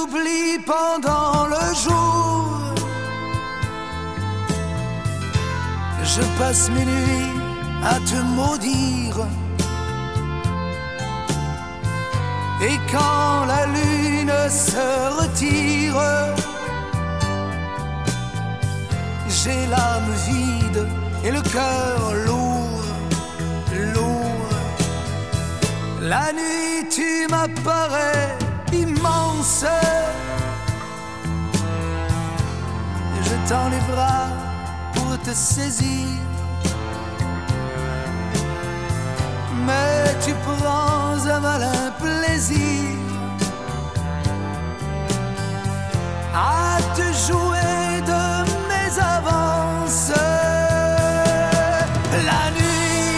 t'oublie pendant le jour. Je passe mes nuits à te maudire. Et quand la lune se retire, j'ai l'âme vide et le cœur lourd, lourd. La nuit tu m'apparais immense, je tends les bras pour te saisir, mais tu prends un malin plaisir à te jouer de mes avances. La nuit,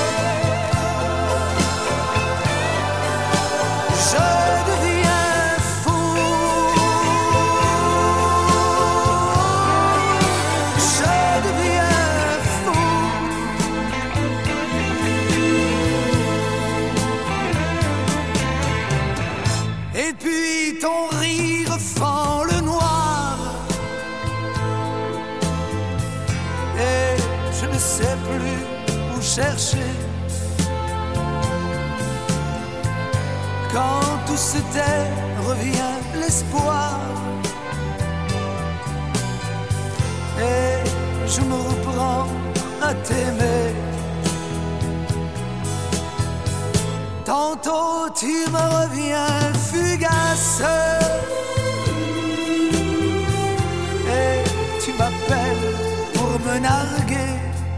je deviens fou, je deviens fou. Et puis ton rire fend le noir, et je ne sais plus où chercher. Quand tout se tait, revient l'espoir, et je me reprends à t'aimer. Tantôt tu me reviens fugace, et tu m'appelles pour me narguer.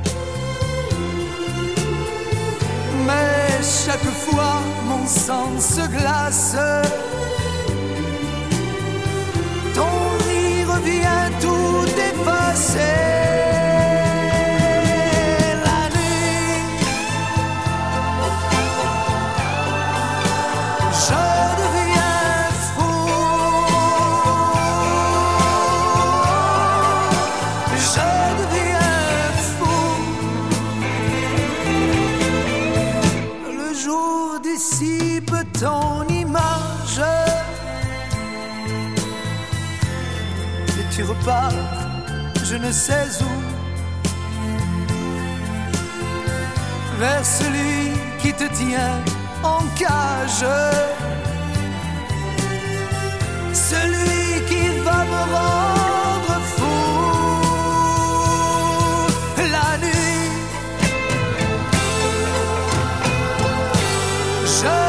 Mais chaque fois mon sang se glace, ton rire vient tout effacer. Ton image, et tu repars, je ne sais où, vers celui qui te tient en cage, celui qui va me rendre fou. La nuit, je